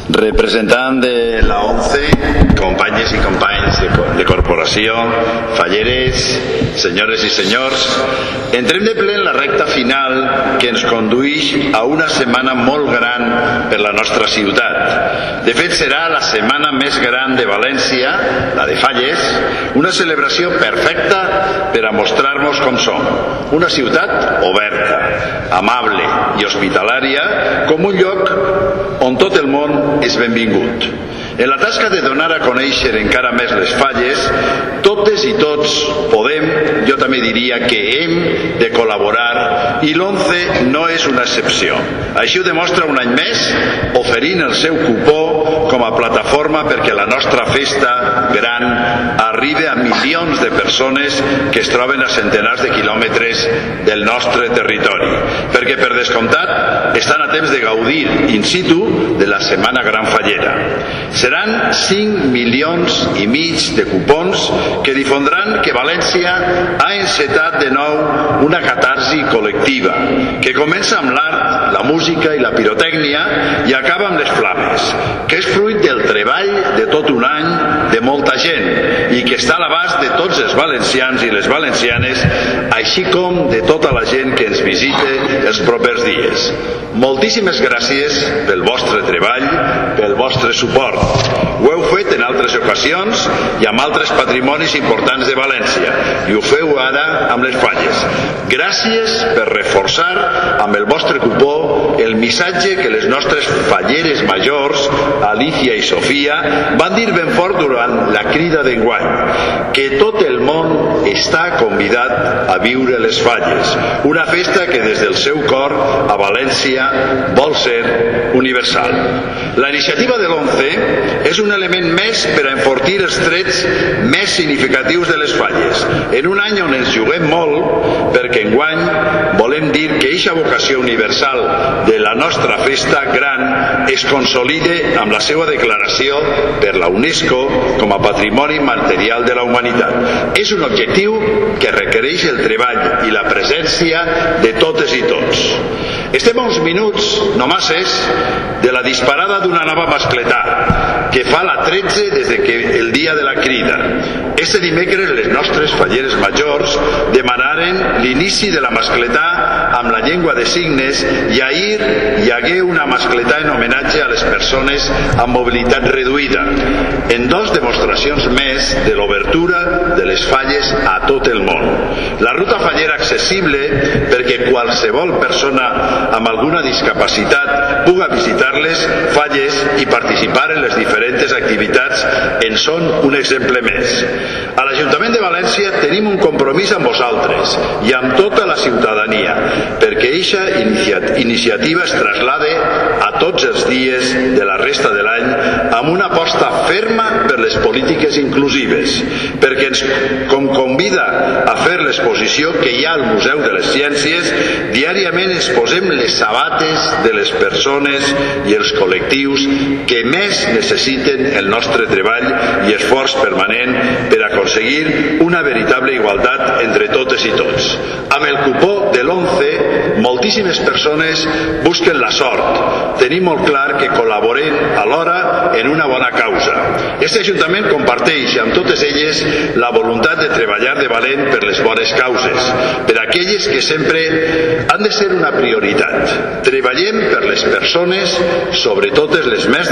Representant de la ONCE, companyes i companys de corporació, falleres, senyores i senyors, entrem de ple en la recta final que ens condueix a una setmana molt gran per la nostra ciutat. De fet, serà la setmana més gran de València, la de Falles, una celebració perfecta per a mostrar-nos com som. Una ciutat oberta, amable i hospitalària, com un lloc on tot el món és benvingut. En la tasca de donar a conèixer encara més les Falles, totes i tots podem, jo també diria que hem de col·laborar, i l'ONCE no és una excepció. Així ho demostra un any més, oferint el seu cupó com a plataforma perquè la nostra festa gran arribi a milions de persones que es troben a centenars de quilòmetres del nostre territori. Perquè, per descomptat, estan a temps de gaudir in situ de la Setmana Gran Fallera. Seran 5,5 milions de cupons que difondran que València ha encetat de nou una catarsi col·lectiva que comença amb l'art, la música i la pirotècnia i acaba amb les flames, que és fruit del treball de tot un any de molta gent i que està a l'abast de tots els valencians i les valencianes, així com de tota la gent que ens visite els propers dies. Moltíssimes gràcies pel vostre treball, pel vostre suport. Ho heu fet en altres ocasions i amb altres patrimonis importants de València i ho feu ara amb les Falles. Gràcies per reforçar amb el vostre cupó el missatge que les nostres falleres majors, Alicia i Sofia, van dir ben fort durant la crida d'enguany, que tot el món està convidat a viure les Falles, una festa que des del seu cor a València vol ser universal. La iniciativa de l'ONCE és un element més per a enfortir els trets més significatius de les Falles, en un any on ens juguem molt, perquè enguany volem dir que eixa vocació universal de la nostra festa gran es consolide amb la seva declaració per la UNESCO com a Patrimoni Material de la Humanitat. És un objectiu que requereix el treball i la presència de totes i tots. Estem a uns minuts, no masses, de la disparada d'una nova mascletà, que fa la 13 des que el dia de la crida. Este dimecres les nostres falleres majors demanaren l'inici de la mascletà amb la llengua de signes i ahir hi hagué una mascletà en homenatge a les persones amb mobilitat reduïda, en 2 demostracions més de l'obertura de les Falles a tot el món. La ruta fallera accessible perquè qualsevol persona amb alguna discapacitat puga visitar-les Falles i participar en les diferents activitats en són un exemple més. A l'Ajuntament de València tenim un compromís amb vosaltres i amb tota la ciutadania perquè eixa iniciativa es traslade a tots els dies de la resta de l'any amb una aposta ferma per les polítiques inclusives, perquè ens convida a fer l'exposició que hi ha al Museu de les Ciències. Diàriament ens posem les sabates de les persones i els col·lectius que més necessiten el nostre treball i esforç permanent per aconseguir una veritable igualtat entre totes i tots. Amb el cupó de l'ONCE, moltíssimes persones busquen la sort. Tenim molt clar que col·laborem alhora en una bona causa. Este Ajuntament comparteix amb totes elles la voluntat de treballar de valent per les bones causes, per aquelles que sempre han de ser una prioritat. Treballem per les persones, sobretot les més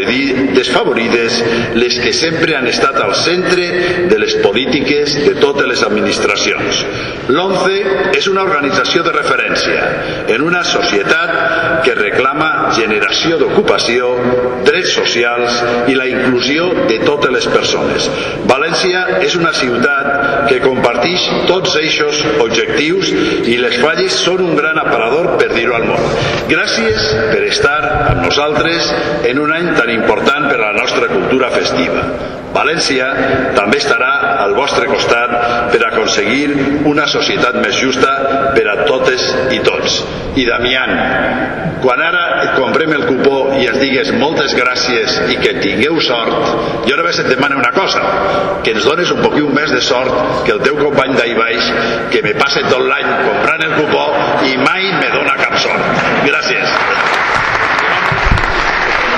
desfavorides, les que sempre han estat al centre de les polítiques de totes les administracions. L'ONCE és una organització de referència en una societat que reclama generació d'ocupació, drets socials i la inclusió de totes les persones. València és una ciutat que comparteix tots eixos objectius i les Falles són un gran aparador, per dir-ho al món. Gràcies per estar amb nosaltres en un any tan important per a la nostra cultura festiva. València també estarà al vostre costat per aconseguir una societat més justa per a totes i tots. I Damián, quan ara et comprem el cupó i ens digues moltes gràcies i que tingueu sort, jo només et demano una cosa, que ens dones un poquet més de sort que el teu company d'ahí baix, que me passa tot l'any comprant el cupó i mai me dona cap sort. Gràcies.